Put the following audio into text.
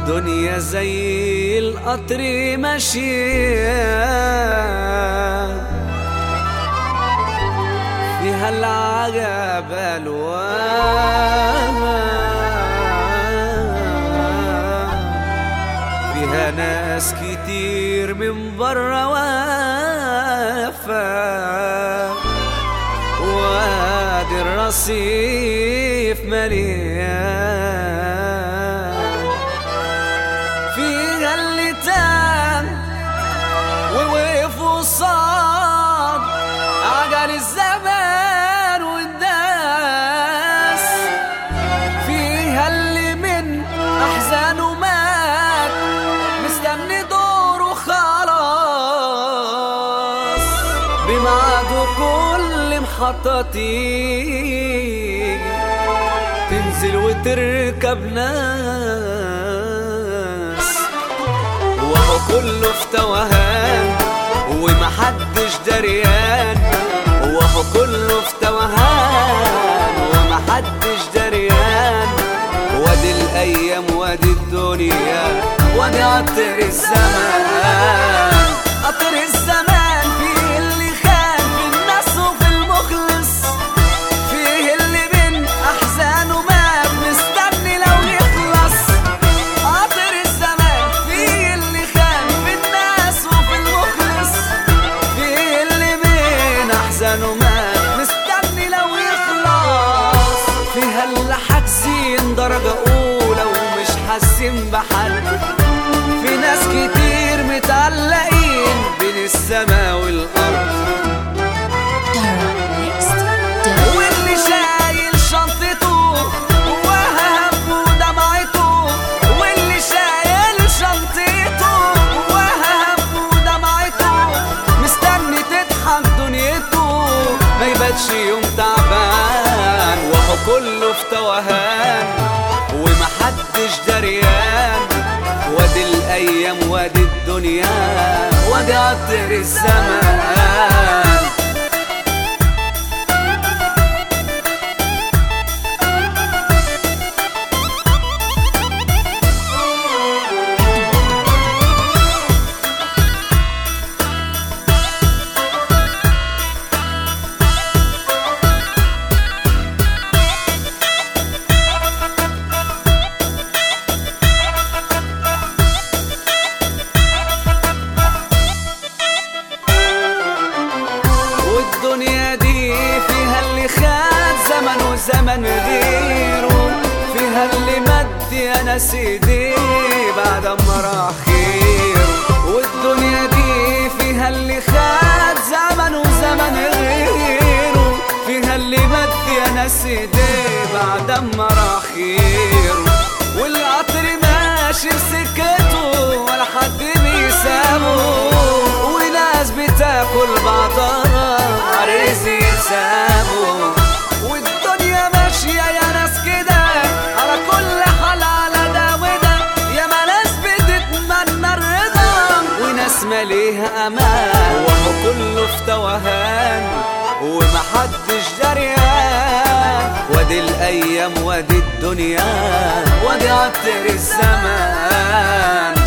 الدنيا زي القطر ماشية فيها العجب ألوان، فيها ناس كتير من برا واقفة، وادي الرصيف مليان، فيها اللي تام ووقف وصاد عجل الزمان والناس، فيها اللي من أحزانه مات مستني دوره خلاص، بميعاده كل محطة تيجي تنزل وتركب ناس، وهو كله في توهان ومحدش دريان، وهو كله في توهان ومحدش دريان، وادي الأيام وادي الدنيا وادي قطر الزمان، قطر الزمان فيه اللي خان في الناس وفي المخلص، فيه اللي من أحزانه مات مستني لو يخلص، قطر الزمان فيه اللي خان في الناس وفي المخلص، فيه اللي من أحزانه مات مستني لو يخلص، فيها اللي حاجزين درجة أولى ومش حاسين بحل، في ناس كتير متعلقين بين السما والأرض، واللي شايل شنطته وهب ودمعته، واللي شايل شنطته وهب ودمعته، مستني تضحك دنيته ما يباتش يوم تعبان، وهو كله في توهان ومحدش دريان، وادي الأيام وادي الدنيا وادي قطر الزمان. الدنيا دي فيها اللي خد زمن وزمن غيره، فيها اللي مد يا ناس ايديه بعد ما راح خيره، والدنيا دي فيها اللي خد زمن وزمن غيره، فيها اللي مد يا ناس ايديه بعد ما راح خيره، والقطر ماشي بسكته ولا حد بيسابه، وناس بتاكل بعضها رزق يسابه، والدنيا ماشية يا ناس كده على كل حال على ده وده، يا ما ناس بتتمنى الرضا وناس ماليها أمان، وهو كله في توهان ومحدش دريان، وادي الأيام وادي الدنيا وادي قطر الزمان.